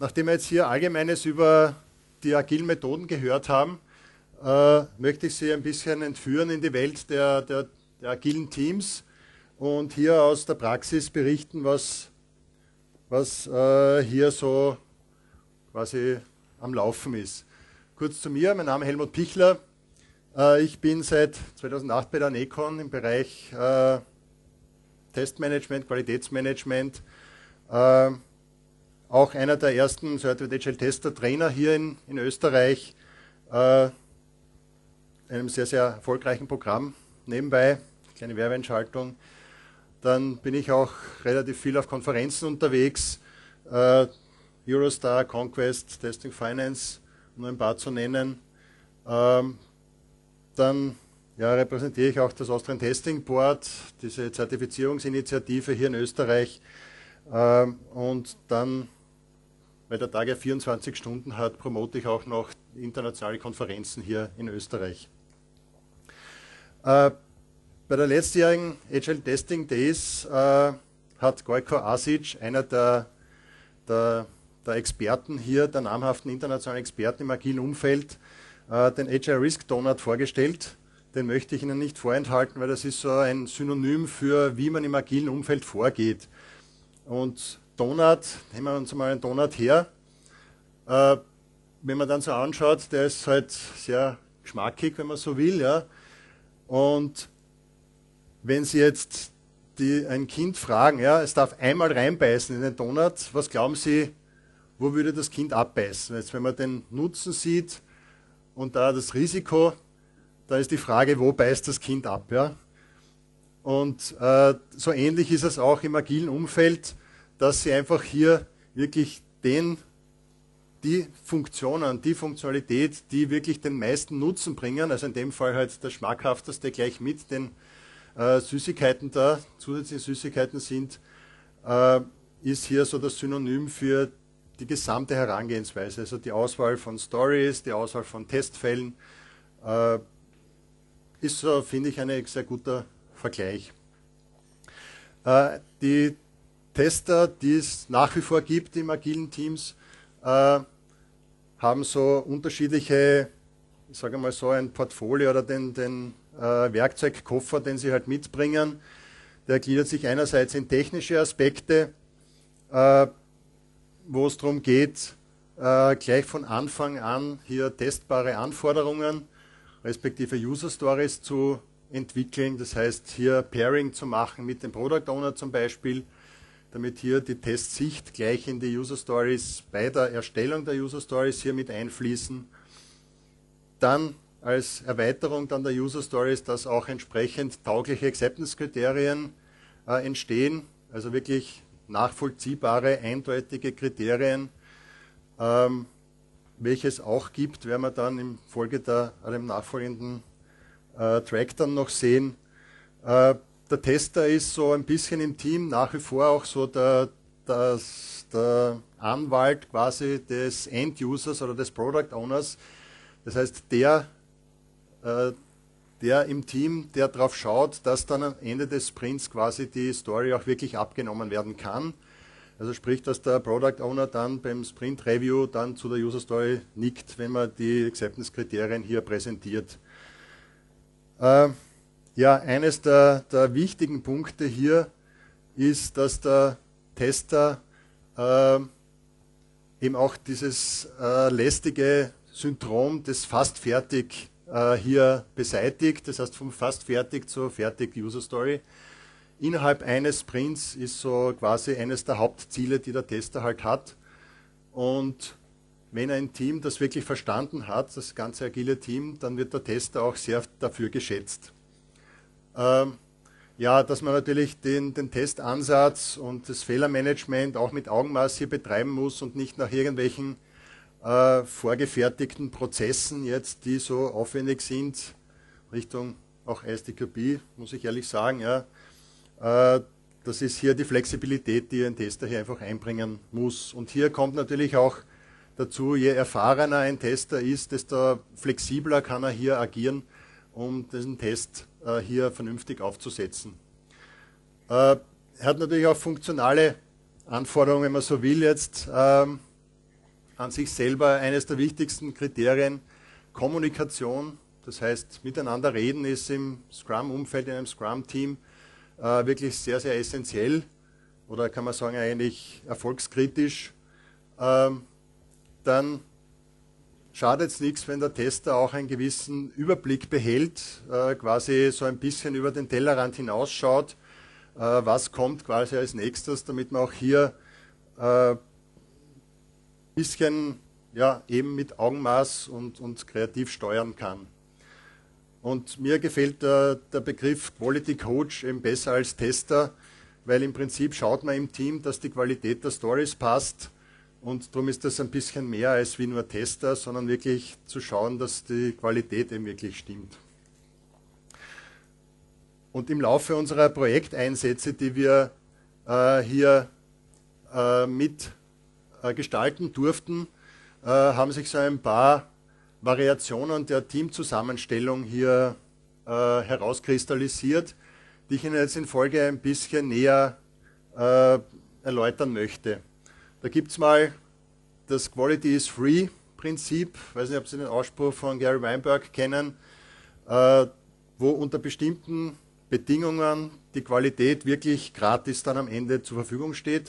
Nachdem wir jetzt hier Allgemeines über die agilen Methoden gehört haben, möchte ich Sie ein bisschen entführen in die Welt der agilen Teams und hier aus der Praxis berichten, was hier so quasi am Laufen ist. Kurz zu mir, mein Name ist Helmut Pichler. Ich bin seit 2008 bei der Necon im Bereich Testmanagement, Qualitätsmanagement, auch einer der ersten Certified Agile Tester Trainer hier in Österreich, einem sehr, sehr erfolgreichen Programm nebenbei, kleine Werbeentschaltung. Dann bin ich auch relativ viel auf Konferenzen unterwegs, Eurostar, Conquest, Testing Finance, um nur ein paar zu nennen. Dann repräsentiere ich auch das Austrian Testing Board, diese Zertifizierungsinitiative hier in Österreich. Und dann, weil der Tag ja 24 Stunden hat, promote ich auch noch internationale Konferenzen hier in Österreich. Bei der letztjährigen Agile Testing Days hat Gojko Asic, einer der Experten hier, der namhaften internationalen Experten im agilen Umfeld, den Agile Risk Donut vorgestellt. Den möchte ich Ihnen nicht vorenthalten, weil das ist so ein Synonym für, wie man im agilen Umfeld vorgeht. Und Donut, nehmen wir uns mal einen Donut her. Wenn man dann so anschaut, der ist halt sehr geschmackig, wenn man so will. Ja. Und wenn Sie jetzt ein Kind fragen, ja, es darf einmal reinbeißen in den Donut, was glauben Sie, wo würde das Kind abbeißen? Jetzt, wenn man den Nutzen sieht und da das Risiko, da ist die Frage, wo beißt das Kind ab? Ja? Und so ähnlich ist es auch im agilen Umfeld, dass Sie einfach hier wirklich die Funktionen, die Funktionalität, die wirklich den meisten Nutzen bringen, also in dem Fall halt das Schmackhafteste gleich mit den Süßigkeiten da, zusätzliche Süßigkeiten sind, ist hier so das Synonym für die gesamte Herangehensweise, also die Auswahl von Stories, die Auswahl von Testfällen, ist so, finde ich, ein sehr guter Vergleich. Die Tester, die es nach wie vor gibt im agilen Teams, haben so unterschiedliche, ich sage mal so ein Portfolio oder den Werkzeugkoffer, den sie halt mitbringen. Der gliedert sich einerseits in technische Aspekte, wo es darum geht, gleich von Anfang an hier testbare Anforderungen respektive User Stories zu entwickeln. Das heißt, hier Pairing zu machen mit dem Product Owner zum Beispiel, damit hier die Testsicht gleich in die User Stories bei der Erstellung der User Stories hier mit einfließen. Dann als Erweiterung dann der User Stories, dass auch entsprechend taugliche Acceptance-Kriterien entstehen, also wirklich nachvollziehbare, eindeutige Kriterien, welche es auch gibt, werden wir dann im Folge dem nachfolgenden Track dann noch sehen. Der Tester ist so ein bisschen im Team nach wie vor auch so der Anwalt quasi des End-Users oder des Product Owners. Das heißt, der im Team, der darauf schaut, dass dann am Ende des Sprints quasi die Story auch wirklich abgenommen werden kann. Also sprich, dass der Product Owner dann beim Sprint Review dann zu der User Story nickt, wenn man die Acceptance-Kriterien hier präsentiert. Eines der wichtigen Punkte hier ist, dass der Tester eben auch dieses lästige Syndrom des fast fertig hier beseitigt, das heißt vom fast fertig zu fertig User Story. Innerhalb eines Sprints ist so quasi eines der Hauptziele, die der Tester halt hat. Und wenn ein Team das wirklich verstanden hat, das ganze agile Team, dann wird der Tester auch sehr dafür geschätzt. Dass man natürlich den Testansatz und das Fehlermanagement auch mit Augenmaß hier betreiben muss und nicht nach irgendwelchen vorgefertigten Prozessen jetzt, die so aufwendig sind, Richtung auch ISTQB, muss ich ehrlich sagen, ja. Das ist hier die Flexibilität, die ein Tester hier einfach einbringen muss. Und hier kommt natürlich auch dazu, je erfahrener ein Tester ist, desto flexibler kann er hier agieren, um diesen Test hier vernünftig aufzusetzen. Er hat natürlich auch funktionale Anforderungen, wenn man so will jetzt. an sich selber eines der wichtigsten Kriterien. Kommunikation, das heißt miteinander reden, ist im Scrum-Umfeld, in einem Scrum-Team wirklich sehr, sehr essentiell oder kann man sagen eigentlich erfolgskritisch. Dann schadet es nichts, wenn der Tester auch einen gewissen Überblick behält, quasi so ein bisschen über den Tellerrand hinausschaut, was kommt quasi als nächstes, damit man auch hier ein bisschen ja, eben mit Augenmaß und kreativ steuern kann. Und mir gefällt der Begriff Quality Coach eben besser als Tester, weil im Prinzip schaut man im Team, dass die Qualität der Stories passt und darum ist das ein bisschen mehr als wie nur Tester, sondern wirklich zu schauen, dass die Qualität eben wirklich stimmt. Und im Laufe unserer Projekteinsätze, die wir hier mit gestalten durften, haben sich so ein paar Variationen der Teamzusammenstellung hier herauskristallisiert, die ich Ihnen jetzt in Folge ein bisschen näher erläutern möchte. Da gibt es mal das Quality is Free Prinzip, ich weiß nicht, ob Sie den Ausspruch von Gary Weinberg kennen, wo unter bestimmten Bedingungen die Qualität wirklich gratis dann am Ende zur Verfügung steht.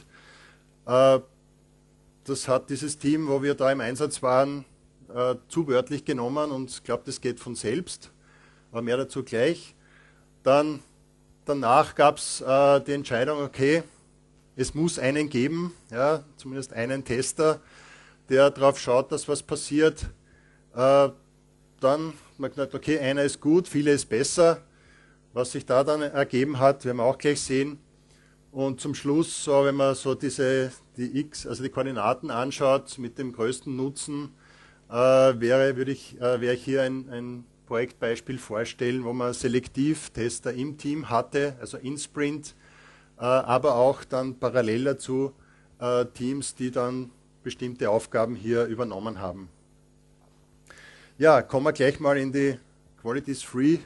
Das hat dieses Team, wo wir da im Einsatz waren, zu wörtlich genommen und ich glaube, das geht von selbst, aber mehr dazu gleich. Dann danach gab es die Entscheidung, okay, es muss einen geben, ja, zumindest einen Tester, der darauf schaut, dass was passiert. Dann hat man gesagt, okay, einer ist gut, viele ist besser. Was sich da dann ergeben hat, werden wir auch gleich sehen. Und zum Schluss, so, wenn man so die Koordinaten anschaut, mit dem größten Nutzen, werde ich hier ein Projektbeispiel vorstellen, wo man Selektiv-Tester im Team hatte, also in Sprint, aber auch dann parallel dazu Teams, die dann bestimmte Aufgaben hier übernommen haben. Ja, kommen wir gleich mal in die Quality is Free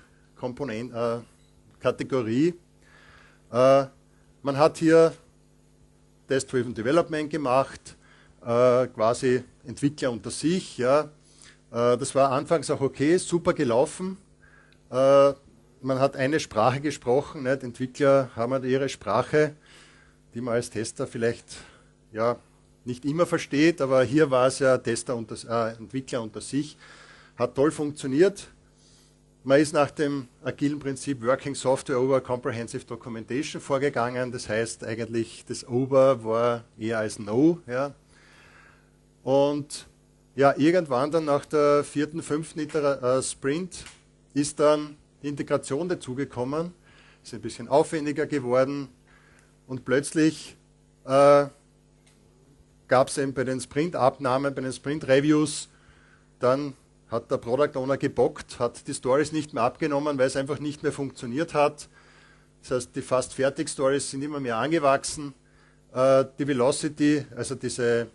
Kategorie. Man hat hier Test-Driven Development gemacht, quasi Entwickler unter sich. Ja. Das war anfangs auch okay, super gelaufen. Man hat eine Sprache gesprochen, nicht? Entwickler haben halt ihre Sprache, die man als Tester vielleicht ja, nicht immer versteht, aber hier war es ja Entwickler unter sich. Hat toll funktioniert. Man ist nach dem agilen Prinzip Working Software over Comprehensive Documentation vorgegangen. Das heißt eigentlich, das Over war eher als No. Ja. Und ja, irgendwann dann nach der 4., 5. Sprint ist dann die Integration dazugekommen. Ist ein bisschen aufwendiger geworden. Und plötzlich gab es eben bei den Sprint-Abnahmen, bei den Sprint-Reviews, dann hat der Product Owner gebockt, hat die Stories nicht mehr abgenommen, weil es einfach nicht mehr funktioniert hat. Das heißt, die fast fertig Stories sind immer mehr angewachsen. Die Velocity, also dieser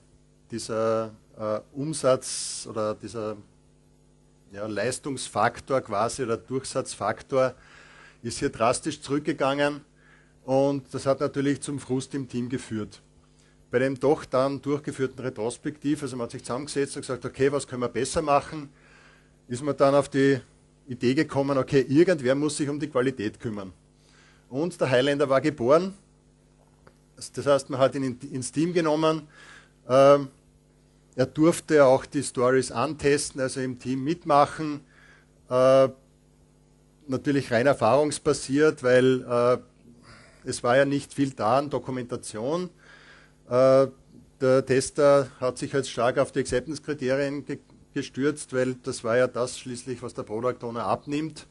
Umsatz oder dieser Leistungsfaktor quasi oder Durchsatzfaktor ist hier drastisch zurückgegangen und das hat natürlich zum Frust im Team geführt. Bei dem doch dann durchgeführten Retrospektiv, also man hat sich zusammengesetzt und gesagt, okay, was können wir besser machen, ist man dann auf die Idee gekommen, okay, irgendwer muss sich um die Qualität kümmern. Und der Highlander war geboren, das heißt, man hat ihn ins Team genommen, er durfte auch die Stories antesten, also im Team mitmachen, natürlich rein erfahrungsbasiert, weil es war ja nicht viel da an Dokumentation. Der Tester hat sich halt stark auf die Acceptance-Kriterien gestürzt, weil das war ja das schließlich, was der Product Owner abnimmt.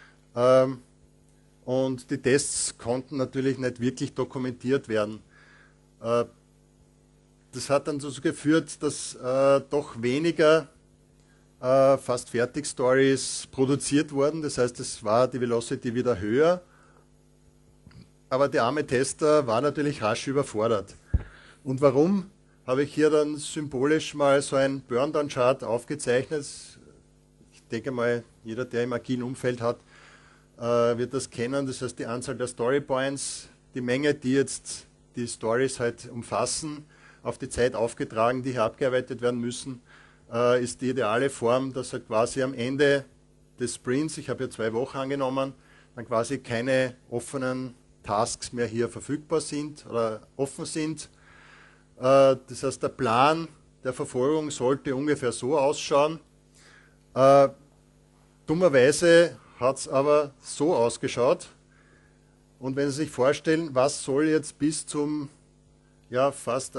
Und die Tests konnten natürlich nicht wirklich dokumentiert werden. Das hat dann dazu geführt, dass doch weniger fast fertig Stories produziert wurden. Das heißt, es war die Velocity wieder höher. Aber der arme Tester war natürlich rasch überfordert. Und warum? Habe ich hier dann symbolisch mal so ein Burndown-Chart aufgezeichnet. Ich denke mal, jeder, der im agilen Umfeld hat, wird das kennen. Das heißt, die Anzahl der Storypoints, die Menge, die jetzt die Stories halt umfassen, auf die Zeit aufgetragen, die hier abgearbeitet werden müssen, ist die ideale Form, dass halt quasi am Ende des Sprints, ich habe ja 2 Wochen angenommen, dann quasi keine offenen Tasks mehr hier verfügbar sind oder offen sind. Das heißt, der Plan der Verfolgung sollte ungefähr so ausschauen. Dummerweise hat es aber so ausgeschaut. Und wenn Sie sich vorstellen, was soll jetzt bis zum, ja,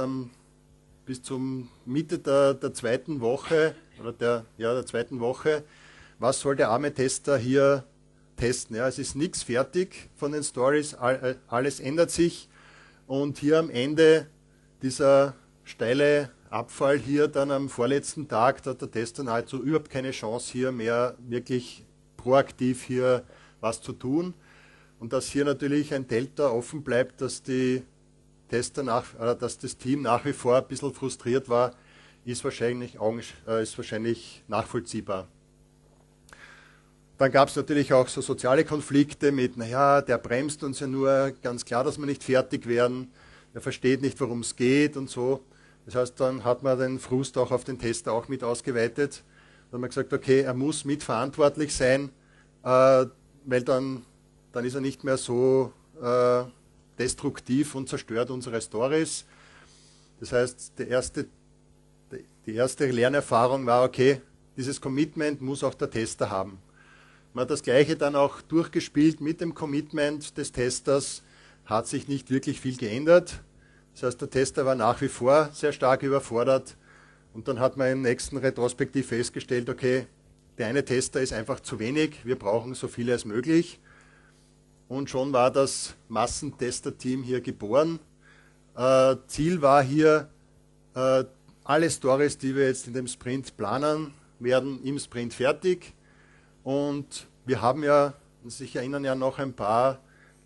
bis zum Mitte der zweiten Woche, oder der zweiten Woche, was soll der arme Tester hier testen? Ja, es ist nichts fertig von den Stories, alles ändert sich. Und hier am Ende dieser steile Abfall hier dann am vorletzten Tag, da hat der Tester nahezu überhaupt keine Chance hier mehr wirklich proaktiv hier was zu tun. Und dass hier natürlich ein Delta offen bleibt, dass die Tester dass das Team nach wie vor ein bisschen frustriert war, ist wahrscheinlich nachvollziehbar. Dann gab es natürlich auch so soziale Konflikte mit, naja, der bremst uns ja nur, ganz klar, dass wir nicht fertig werden, er versteht nicht, worum es geht und so. Das heißt, dann hat man den Frust auch auf den Tester auch mit ausgeweitet. Dann hat man gesagt, okay, er muss mitverantwortlich sein, weil dann ist er nicht mehr so destruktiv und zerstört unsere Stories. Das heißt, die erste Lernerfahrung war, okay, dieses Commitment muss auch der Tester haben. Man hat das Gleiche dann auch durchgespielt mit dem Commitment des Testers, hat sich nicht wirklich viel geändert. Das heißt, der Tester war nach wie vor sehr stark überfordert und dann hat man im nächsten Retrospektiv festgestellt, okay, der eine Tester ist einfach zu wenig, wir brauchen so viele als möglich. Und schon war das Massentester-Team hier geboren. Ziel war hier, alle Stories, die wir jetzt in dem Sprint planen, werden im Sprint fertig. Und wir haben ja, sich erinnern ja noch ein paar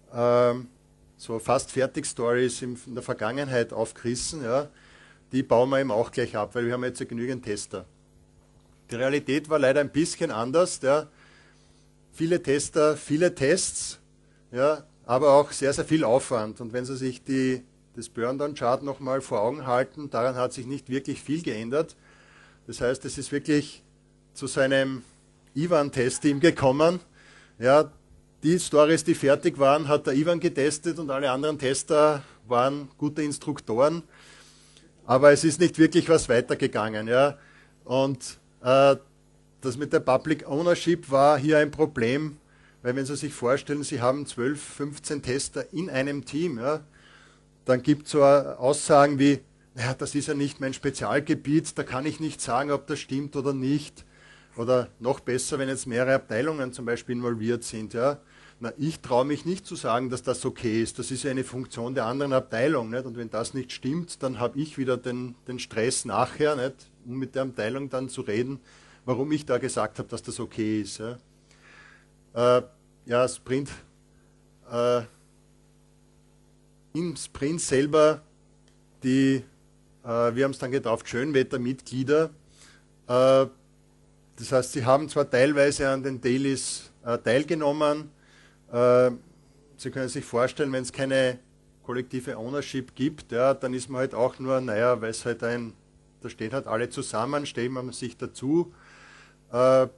so fast fertig Stories in der Vergangenheit aufgerissen. Ja. Die bauen wir eben auch gleich ab, weil wir haben jetzt ja genügend Tester. Die Realität war leider ein bisschen anders. Ja. Viele Tester, viele Tests, ja, aber auch sehr, sehr viel Aufwand. Und wenn Sie sich das Burndown-Chart nochmal vor Augen halten, daran hat sich nicht wirklich viel geändert. Das heißt, es ist wirklich zu seinem Ivan-Test-Team gekommen. Ja, die Stories, die fertig waren, hat der Ivan getestet und alle anderen Tester waren gute Instruktoren. Aber es ist nicht wirklich was weitergegangen. Ja. Und das mit der Public Ownership war hier ein Problem, weil wenn Sie sich vorstellen, Sie haben 12, 15 Tester in einem Team, ja, dann gibt es so Aussagen wie, naja, das ist ja nicht mein Spezialgebiet, da kann ich nicht sagen, ob das stimmt oder nicht. Oder noch besser, wenn jetzt mehrere Abteilungen zum Beispiel involviert sind. Ja. Na, ich traue mich nicht zu sagen, dass das okay ist. Das ist ja eine Funktion der anderen Abteilung. Nicht? Und wenn das nicht stimmt, dann habe ich wieder den Stress nachher, nicht? Um mit der Abteilung dann zu reden, warum ich da gesagt habe, dass das okay ist. Ja, Sprint. Im Sprint selber, wir haben es dann getauft, Schönwettermitglieder. Das heißt, sie haben zwar teilweise an den Dailies teilgenommen. Sie können sich vorstellen, wenn es keine kollektive Ownership gibt, ja, dann ist man halt auch nur, naja, weil es halt da stehen halt alle zusammen, stellen man sich dazu, hat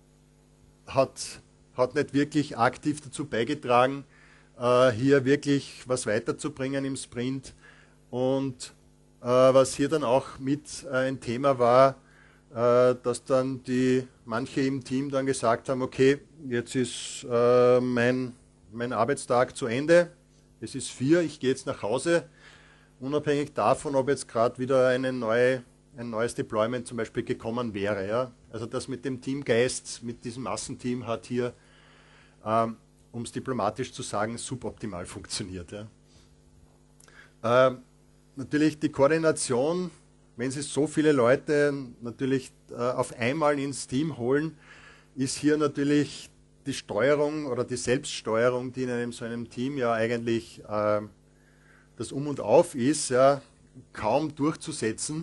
nicht wirklich aktiv dazu beigetragen, hier wirklich was weiterzubringen im Sprint. Und was hier dann auch mit ein Thema war, dass dann manche im Team dann gesagt haben, okay, jetzt ist mein Arbeitstag zu Ende, es ist 4, ich gehe jetzt nach Hause, unabhängig davon, ob jetzt gerade wieder ein neues Deployment zum Beispiel gekommen wäre. Ja? Also das mit dem Teamgeist, mit diesem Massenteam hat hier, um es diplomatisch zu sagen, suboptimal funktioniert. Ja? Natürlich die Koordination, wenn Sie so viele Leute natürlich auf einmal ins Team holen, ist hier natürlich die Steuerung oder die Selbststeuerung, die in so einem Team ja eigentlich das Um und Auf ist, ja, kaum durchzusetzen.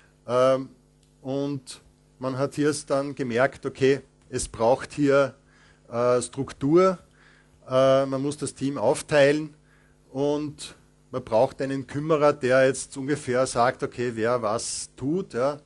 Und man hat hier dann gemerkt, okay, es braucht hier Struktur, man muss das Team aufteilen und man braucht einen Kümmerer, der jetzt ungefähr sagt, okay, wer was tut. Ja.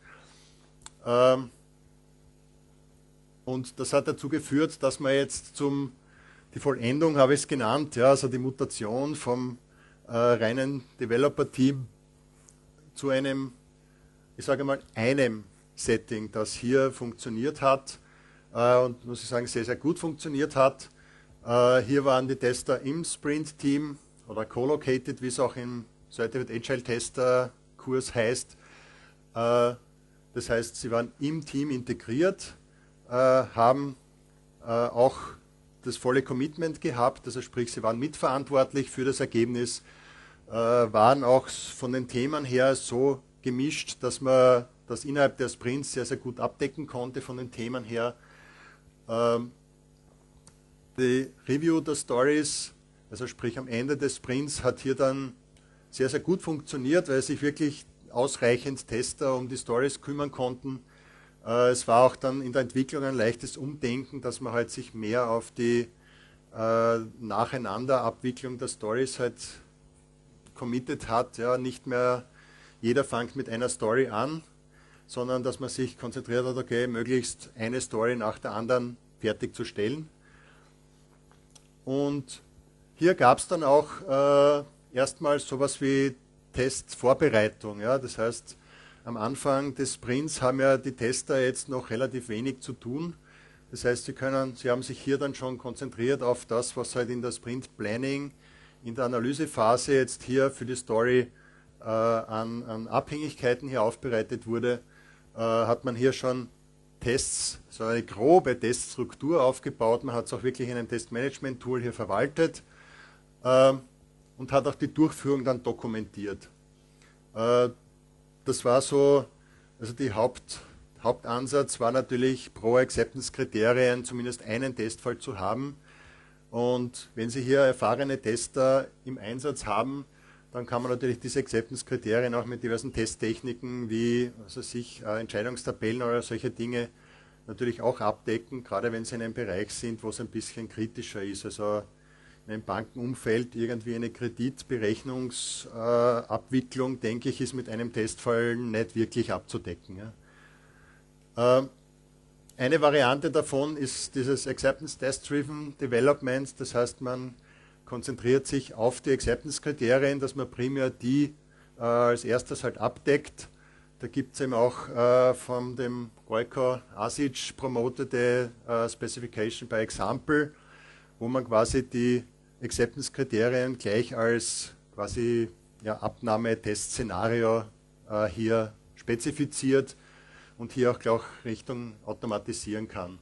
Und das hat dazu geführt, dass man jetzt die Vollendung habe ich es genannt, ja, also die Mutation vom reinen Developer-Team zu einem, ich sage mal, einem Setting, das hier funktioniert hat und muss ich sagen, sehr, sehr gut funktioniert hat. Hier waren die Tester im Sprint-Team oder co-located, wie es auch im Certified Agile Tester Kurs heißt. Das heißt, sie waren im Team integriert, haben auch das volle Commitment gehabt, also sprich, sie waren mitverantwortlich für das Ergebnis, waren auch von den Themen her so gemischt, dass man das innerhalb der Sprints sehr, sehr gut abdecken konnte von den Themen her. Die Review der Stories, also sprich am Ende des Sprints, hat hier dann sehr, sehr gut funktioniert, weil sich wirklich ausreichend Tester um die Stories kümmern konnten. Es war auch dann in der Entwicklung ein leichtes Umdenken, dass man halt sich mehr auf die Nacheinanderabwicklung der Stories halt committed hat. Ja, nicht mehr jeder fängt mit einer Story an, sondern dass man sich konzentriert hat, okay, möglichst eine Story nach der anderen fertigzustellen. Und hier gab es dann auch erstmals sowas wie Testvorbereitung. Ja? Das heißt, am Anfang des Sprints haben ja die Tester jetzt noch relativ wenig zu tun. Das heißt, sie haben sich hier dann schon konzentriert auf das, was halt in der Sprint Planning, in der Analysephase jetzt hier für die Story an Abhängigkeiten hier aufbereitet wurde, hat man hier schon Tests, so eine grobe Teststruktur aufgebaut. Man hat es auch wirklich in einem Testmanagement-Tool hier verwaltet und hat auch die Durchführung dann dokumentiert. Das war so, also die Hauptansatz war natürlich pro Acceptance-Kriterien zumindest einen Testfall zu haben. Und wenn Sie hier erfahrene Tester im Einsatz haben, dann kann man natürlich diese Acceptance-Kriterien auch mit diversen Testtechniken wie Entscheidungstabellen oder solche Dinge natürlich auch abdecken, gerade wenn Sie in einem Bereich sind, wo es ein bisschen kritischer ist. Also in einem Bankenumfeld irgendwie eine Kreditberechnungsabwicklung, denke ich, ist mit einem Testfall nicht wirklich abzudecken. Ja. Eine Variante davon ist dieses Acceptance Test-Driven Development, das heißt, man konzentriert sich auf die Acceptance-Kriterien, dass man primär die als erstes halt abdeckt. Da gibt es eben auch von dem Gojko Asic promotete Specification by Example, wo man quasi die Acceptance-Kriterien gleich als quasi Abnahme-Test-Szenario hier spezifiziert und hier auch gleich Richtung automatisieren kann.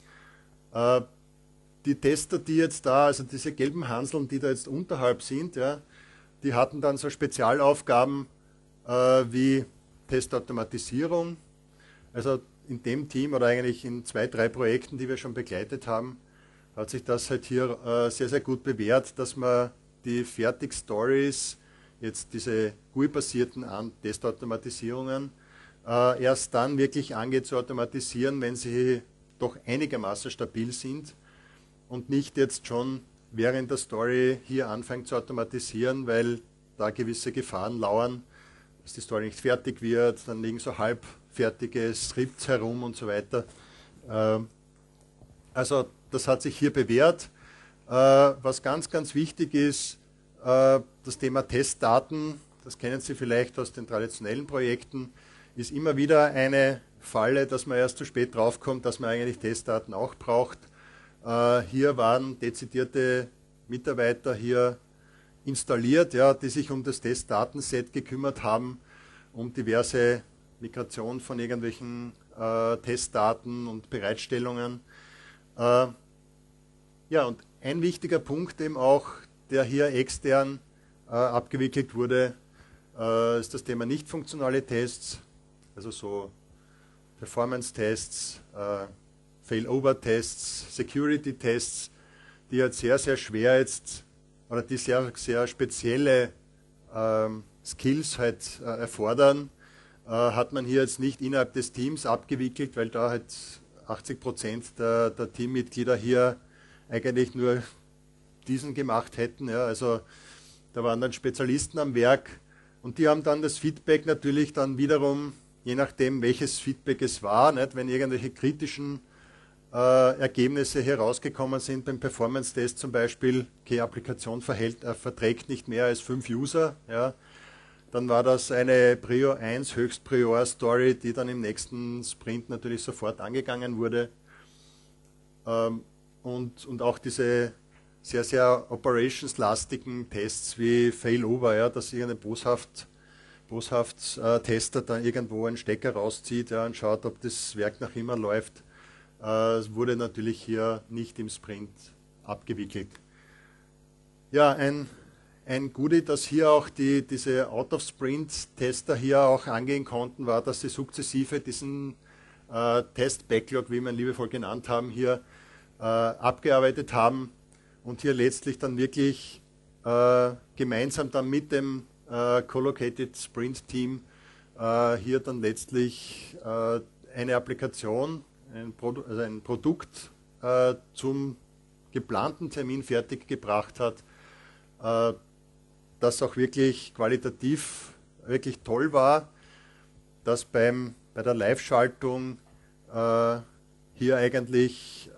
Die Tester, die jetzt da, also diese gelben Hanseln, die da jetzt unterhalb sind, ja, die hatten dann so Spezialaufgaben wie Testautomatisierung. Also in dem Team oder eigentlich in 2, 3 Projekten, die wir schon begleitet haben, hat sich das halt hier sehr, sehr gut bewährt, dass man die Fertig-Stories, jetzt diese GUI-basierten Testautomatisierungen, erst dann wirklich angeht zu automatisieren, wenn sie doch einigermaßen stabil sind und nicht jetzt schon während der Story hier anfängt zu automatisieren, weil da gewisse Gefahren lauern, dass die Story nicht fertig wird, dann liegen so halbfertige Skripts herum und so weiter. Also das hat sich hier bewährt. Was ganz, ganz wichtig ist, das Thema Testdaten, das kennen Sie vielleicht aus den traditionellen Projekten, ist immer wieder eine Falle, dass man erst zu spät draufkommt, dass man eigentlich Testdaten auch braucht. Hier waren dezidierte Mitarbeiter hier installiert, ja, die sich um das Testdatenset gekümmert haben, um diverse Migration von irgendwelchen Testdaten und Bereitstellungen. Ja, und ein wichtiger Punkt eben auch, der hier extern abgewickelt wurde, ist das Thema nicht funktionale Tests, also so Performance-Tests, Failover-Tests, Security-Tests, die halt sehr, sehr schwer jetzt oder die sehr, sehr spezielle Skills halt erfordern, hat man hier jetzt nicht innerhalb des Teams abgewickelt, weil da halt 80% der Teammitglieder hier eigentlich nur diesen gemacht hätten. Ja. Also Da waren dann Spezialisten am Werk und die haben dann das Feedback natürlich dann wiederum, je nachdem welches Feedback es war, nicht, wenn irgendwelche kritischen Ergebnisse herausgekommen sind beim Performance-Test zum Beispiel, okay, Applikation verträgt nicht mehr als 5 User, ja, dann war das eine Prio 1 Höchstprior-Story, die dann im nächsten Sprint natürlich sofort angegangen wurde. Und auch diese sehr, sehr operationslastigen Tests wie Failover, ja, dass irgendein boshaft Tester da irgendwo einen Stecker rauszieht, ja, und schaut, ob das Werk noch immer läuft, wurde natürlich hier nicht im Sprint abgewickelt. Ja, ein Goodie, dass hier auch diese Out-of-Sprint-Tester hier auch angehen konnten, war, dass sie sukzessive diesen Test-Backlog, wie wir ihn liebevoll genannt haben, hier abgearbeitet haben und hier letztlich dann wirklich gemeinsam dann mit dem Collocated Sprint Team hier dann letztlich eine Applikation, also ein Produkt zum geplanten Termin fertiggebracht hat, das auch wirklich qualitativ wirklich toll war, dass bei der Live-Schaltung hier eigentlich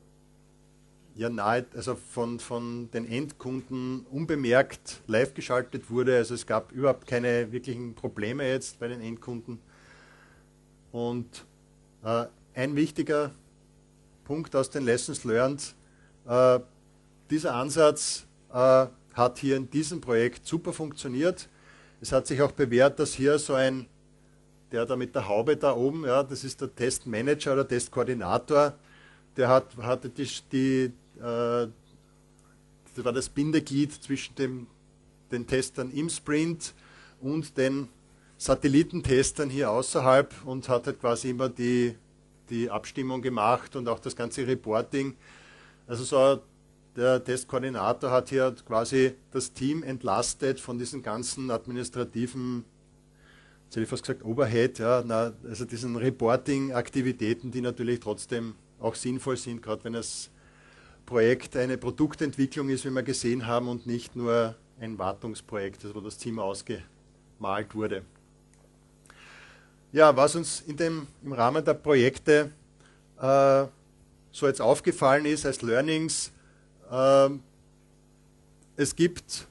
also von den Endkunden unbemerkt live geschaltet wurde. Also es gab überhaupt keine wirklichen Probleme jetzt bei den Endkunden. Und ein wichtiger Punkt aus den Lessons learned, dieser Ansatz hat hier in diesem Projekt super funktioniert. Es hat sich auch bewährt, dass hier so der da mit der Haube da oben, ja, das ist der Testmanager oder Testkoordinator, der hatte das war das Bindeglied zwischen den Testern im Sprint und den Satellitentestern hier außerhalb und hat halt quasi immer die Abstimmung gemacht und auch das ganze Reporting. Also so der Testkoordinator hat hier quasi das Team entlastet von diesen ganzen administrativen, jetzt hätte ich fast gesagt Overhead, ja, also diesen Reporting-Aktivitäten, die natürlich trotzdem auch sinnvoll sind, gerade wenn das Projekt eine Produktentwicklung ist, wie wir gesehen haben, und nicht nur ein Wartungsprojekt, also wo das Team ausgemalt wurde. Ja, was uns im Rahmen der Projekte so jetzt aufgefallen ist als Learnings, es gibt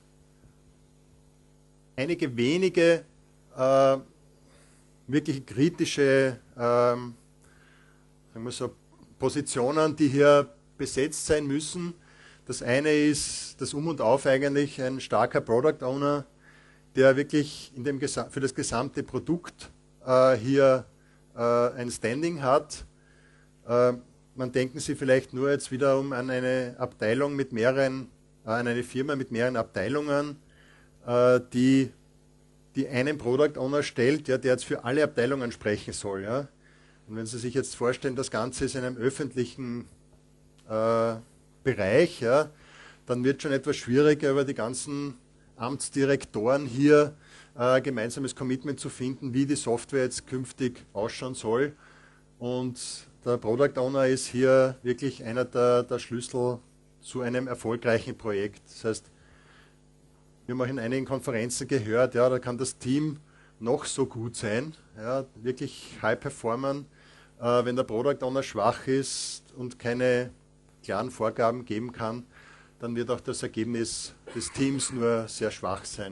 einige wenige wirklich kritische sagen wir so, Positionen, die hier besetzt sein müssen. Das eine ist das Um und Auf eigentlich ein starker Product Owner, der wirklich für das gesamte Produkt hier ein Standing hat. Man denken Sie vielleicht nur jetzt wieder an eine Abteilung mit an eine Firma mit mehreren Abteilungen, die einen Product Owner stellt, ja, der jetzt für alle Abteilungen sprechen soll. Ja. Und wenn Sie sich jetzt vorstellen, das Ganze ist in einem öffentlichen Bereich, ja, dann wird schon etwas schwieriger, über die ganzen Amtsdirektoren hier gemeinsames Commitment zu finden, wie die Software jetzt künftig ausschauen soll. Und der Product Owner ist hier wirklich einer der Schlüssel zu einem erfolgreichen Projekt. Das heißt, wir haben auch in einigen Konferenzen gehört, ja, da kann das Team noch so gut sein, ja, wirklich high performen, wenn der Product Owner schwach ist und keine klaren Vorgaben geben kann, dann wird auch das Ergebnis des Teams nur sehr schwach sein.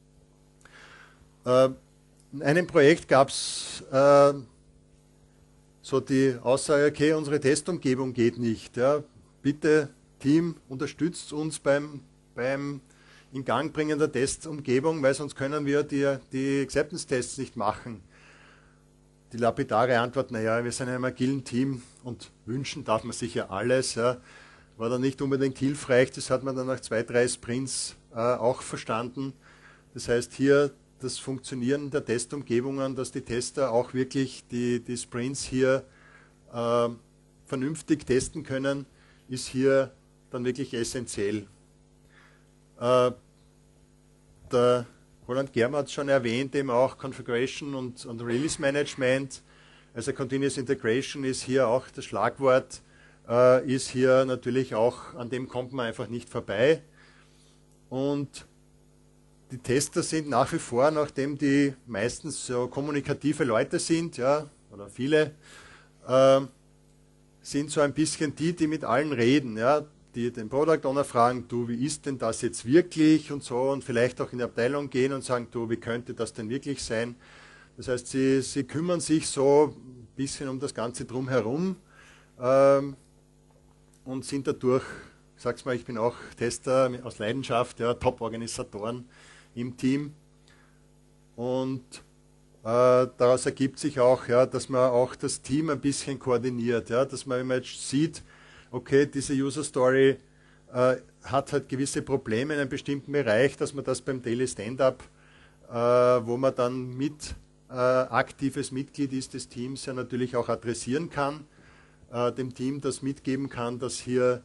In einem Projekt gab es so die Aussage, okay, unsere Testumgebung geht nicht. Ja. Bitte, Team, unterstützt uns beim in Gang bringen der Testumgebung, weil sonst können wir die Acceptance-Tests nicht machen. Die lapidare Antwort, naja, wir sind in einem agilen Team und wünschen darf man sich ja alles. Ja. War dann nicht unbedingt hilfreich, das hat man dann nach 2, 3 Sprints auch verstanden. Das heißt hier das Funktionieren der Testumgebungen, dass die Tester auch wirklich die Sprints hier vernünftig testen können, ist hier dann wirklich essentiell. Der Roland Germer hat es schon erwähnt, eben auch Configuration und Release Management. Also Continuous Integration ist hier auch das Schlagwort, ist hier natürlich auch, an dem kommt man einfach nicht vorbei. Und die Tester sind nach wie vor, nachdem die meistens so kommunikative Leute sind, ja, oder viele, äh, sind so ein bisschen die mit allen reden, ja, die den Product Owner fragen, du, wie ist denn das jetzt wirklich und so, und vielleicht auch in die Abteilung gehen und sagen, du, wie könnte das denn wirklich sein? Das heißt, sie kümmern sich so ein bisschen um das Ganze drumherum und sind dadurch, ich sag's mal, ich bin auch Tester aus Leidenschaft, ja, Top-Organisatoren im Team, und daraus ergibt sich auch, ja, dass man auch das Team ein bisschen koordiniert, ja, dass man, wenn man jetzt sieht, okay, diese User Story hat halt gewisse Probleme in einem bestimmten Bereich, dass man das beim Daily Stand-up, wo man dann mit aktives Mitglied ist des Teams, ja natürlich auch adressieren kann, dem Team das mitgeben kann, dass hier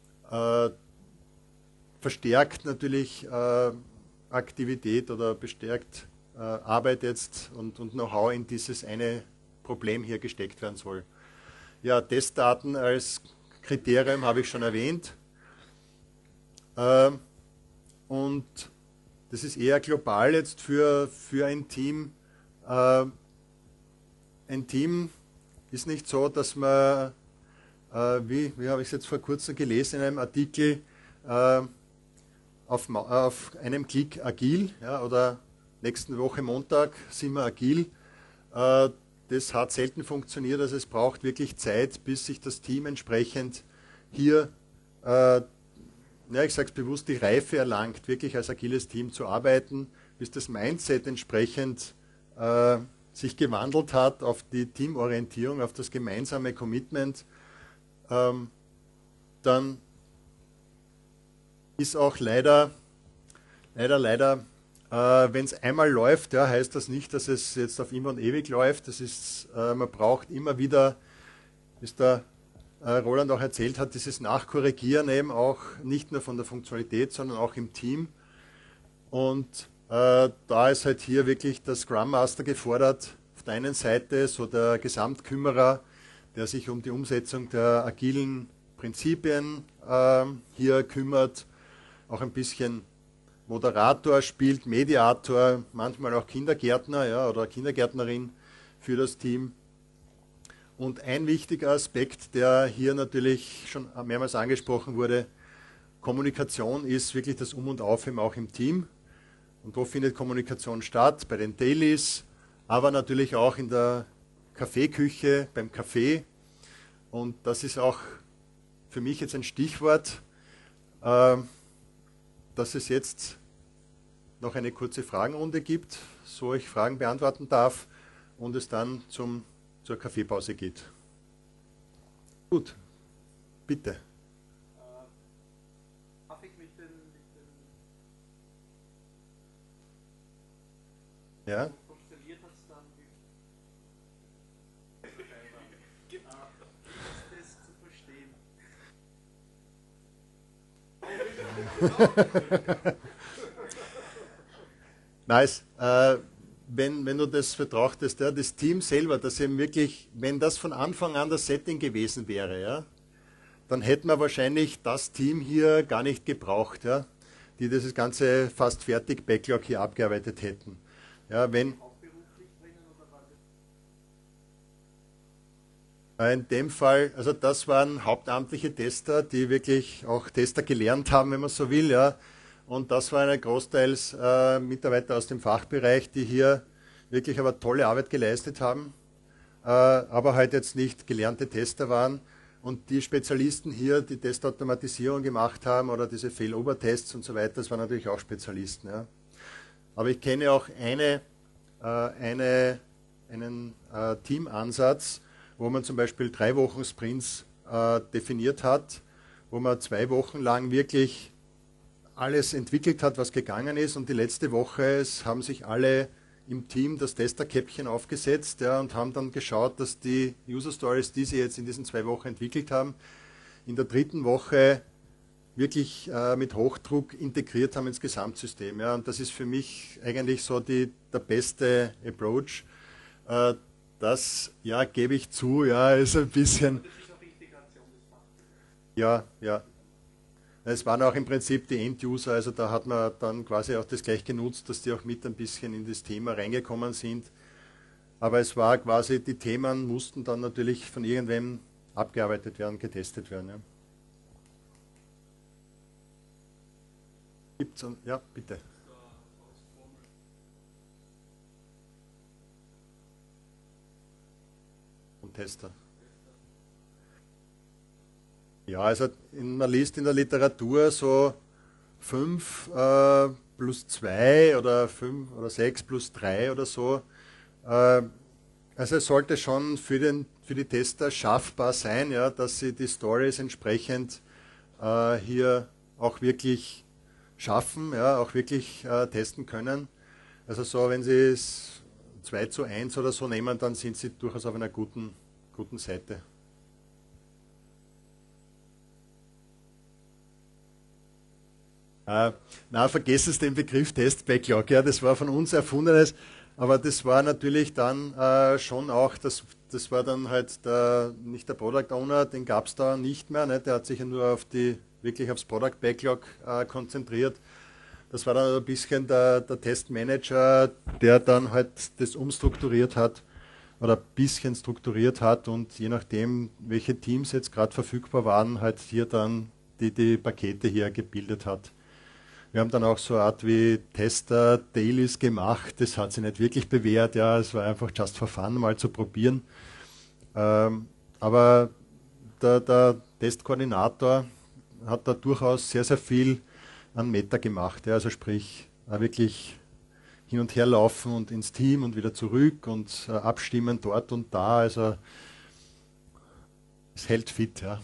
verstärkt natürlich Aktivität oder bestärkt Arbeit jetzt und Know-how in dieses eine Problem hier gesteckt werden soll. Ja, Testdaten als Kriterium habe ich schon erwähnt. Und das ist eher global jetzt für ein Team. Ein Team ist nicht so, dass man, wie habe ich es jetzt vor kurzem gelesen in einem Artikel, auf einem Klick agil, ja, oder nächste Woche Montag sind wir agil. Das hat selten funktioniert, also es braucht wirklich Zeit, bis sich das Team entsprechend hier, ja, ich sage es bewusst, die Reife erlangt, wirklich als agiles Team zu arbeiten, bis das Mindset entsprechend sich gewandelt hat auf die Teamorientierung, auf das gemeinsame Commitment. Dann ist auch leider, wenn es einmal läuft, ja, heißt das nicht, dass es jetzt auf immer und ewig läuft. Das ist, man braucht immer wieder, wie es der Roland auch erzählt hat, dieses Nachkorrigieren eben auch nicht nur von der Funktionalität, sondern auch im Team. Und da ist halt hier wirklich der Scrum Master gefordert. Auf der einen Seite so der Gesamtkümmerer, der sich um die Umsetzung der agilen Prinzipien hier kümmert, auch ein bisschen Moderator spielt, Mediator, manchmal auch Kindergärtner, ja, oder Kindergärtnerin für das Team. Und ein wichtiger Aspekt, der hier natürlich schon mehrmals angesprochen wurde, Kommunikation ist wirklich das Um und Auf auch im Team. Und wo findet Kommunikation statt? Bei den Dailies, aber natürlich auch in der Kaffeeküche, beim Kaffee. Und das ist auch für mich jetzt ein Stichwort, dass es jetzt noch eine kurze Fragenrunde gibt, so ich Fragen beantworten darf und es dann zur Kaffeepause geht. Gut, bitte. Darf ich mit den Ja? funktioniert hat es dann wie ist das zu verstehen? Nice. Wenn du das betrachtest, ja, das Team selber, das eben wirklich, wenn das von Anfang an das Setting gewesen wäre, ja, dann hätten wir wahrscheinlich das Team hier gar nicht gebraucht, ja, die dieses ganze fast fertig Backlog hier abgearbeitet hätten. Ja, wenn Hauptberuflich drinnen oder war das? in dem Fall, also das waren hauptamtliche Tester, die wirklich auch Tester gelernt haben, wenn man so will, ja. Und das waren großteils Mitarbeiter aus dem Fachbereich, die hier wirklich aber tolle Arbeit geleistet haben, aber halt jetzt nicht gelernte Tester waren. Und die Spezialisten hier, die Testautomatisierung gemacht haben oder diese Fehlobertests und so weiter, das waren natürlich auch Spezialisten. Ja. Aber ich kenne auch einen Teamansatz, wo man zum Beispiel 3 Wochen Sprints definiert hat, wo man 2 Wochen lang wirklich alles entwickelt hat, was gegangen ist, und die letzte Woche haben sich alle im Team das Testerkäppchen aufgesetzt, ja, und haben dann geschaut, dass die User Stories, die sie jetzt in diesen 2 Wochen entwickelt haben, in der 3. Woche wirklich mit Hochdruck integriert haben ins Gesamtsystem. Ja, und das ist für mich eigentlich so der beste Approach. Das, ja, gebe ich zu, ja, ist ein bisschen, Das ist auch Integration des Fachbereichs. ja, ja. Es waren auch im Prinzip die End-User, also da hat man dann quasi auch das gleich genutzt, dass die auch mit ein bisschen in das Thema reingekommen sind. Aber es war quasi, die Themen mussten dann natürlich von irgendwem abgearbeitet werden, getestet werden. Ja, gibt's, ja bitte. Und Tester. Ja, also man liest in der Literatur so 5 plus 2 oder 5 oder 6 plus 3 oder so. Äh, also es sollte schon für die Tester schaffbar sein, ja, dass sie die Stories entsprechend hier auch wirklich schaffen, ja, auch wirklich testen können. Also so, wenn Sie es 2:1 oder so nehmen, dann sind Sie durchaus auf einer guten Seite. Na, vergessen Sie den Begriff Test-Backlog. Ja, das war von uns erfundenes, aber das war natürlich dann schon auch, das war dann halt nicht der Product Owner, den gab es da nicht mehr. Ne? Der hat sich ja nur wirklich aufs Product Backlog konzentriert. Das war dann ein bisschen der Testmanager, der dann halt das umstrukturiert hat oder ein bisschen strukturiert hat und je nachdem, welche Teams jetzt gerade verfügbar waren, halt hier dann die Pakete hier gebildet hat. Wir haben dann auch so eine Art wie Tester-Dailies gemacht. Das hat sich nicht wirklich bewährt. Ja, es war einfach just for fun, mal zu probieren. Aber der Testkoordinator hat da durchaus sehr, sehr viel an Meta gemacht. Ja, also sprich, wirklich hin und her laufen und ins Team und wieder zurück und abstimmen dort und da. Also es hält fit, ja.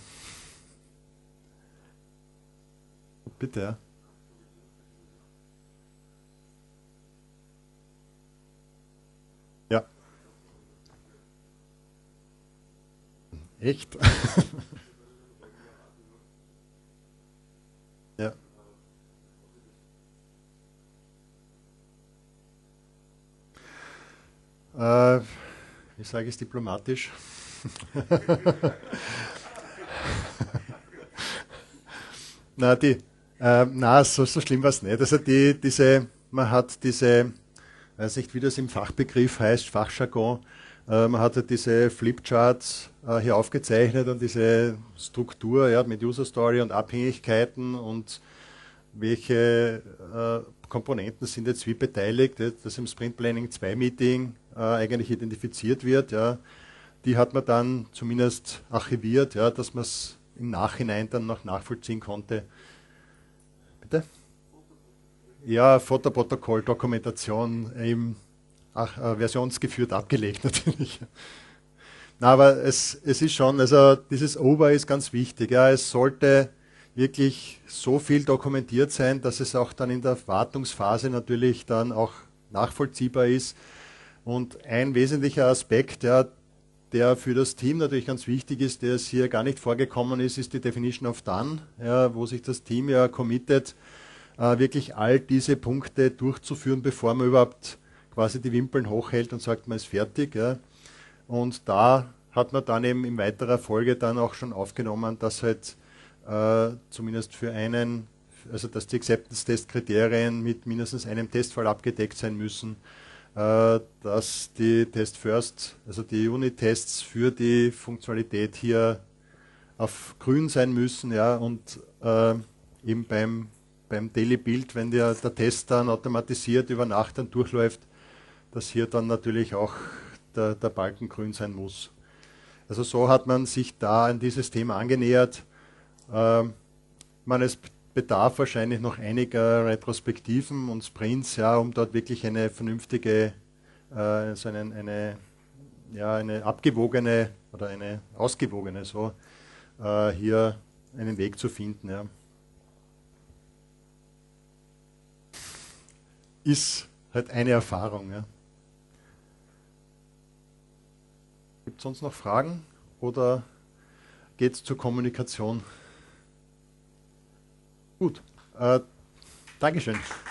Bitte, ja. Ja, echt? Ja. Äh, Wie sage ich es diplomatisch? Na, so schlimm war es nicht. Also man hat diese, weiß nicht, wie das im Fachbegriff heißt, Fachjargon, man hatte diese Flipcharts hier aufgezeichnet und diese Struktur, ja, mit User Story und Abhängigkeiten und welche Komponenten sind jetzt wie beteiligt, ja, dass im Sprint Planning 2 Meeting eigentlich identifiziert wird. Ja. Die hat man dann zumindest archiviert, ja, dass man es im Nachhinein dann noch nachvollziehen konnte. Bitte? Ja, Fotoprotokoll, Dokumentation, eben versionsgeführt abgelegt natürlich. Na, aber es ist schon, also dieses Over ist ganz wichtig. Ja, es sollte wirklich so viel dokumentiert sein, dass es auch dann in der Wartungsphase natürlich dann auch nachvollziehbar ist. Und ein wesentlicher Aspekt, ja, der für das Team natürlich ganz wichtig ist, der es hier gar nicht vorgekommen ist, ist die Definition of Done, ja, wo sich das Team ja committet, wirklich all diese Punkte durchzuführen, bevor man überhaupt quasi die Wimpeln hochhält und sagt, man ist fertig. Ja. Und da hat man dann eben in weiterer Folge dann auch schon aufgenommen, dass halt zumindest für einen, also dass die Acceptance-Test-Kriterien mit mindestens einem Testfall abgedeckt sein müssen, dass die Test First, also die Unit-Tests für die Funktionalität hier auf grün sein müssen, ja, und eben beim Daily Build, wenn der Test dann automatisiert über Nacht dann durchläuft, dass hier dann natürlich auch der Balken grün sein muss. Also so hat man sich da an dieses Thema angenähert. Es bedarf wahrscheinlich noch einiger Retrospektiven und Sprints, ja, um dort wirklich eine vernünftige, so ja, eine abgewogene oder eine ausgewogene so hier einen Weg zu finden. Ja. Ist halt eine Erfahrung. Ja. Gibt es sonst noch Fragen oder geht es zur Kommunikation? Gut, Dankeschön.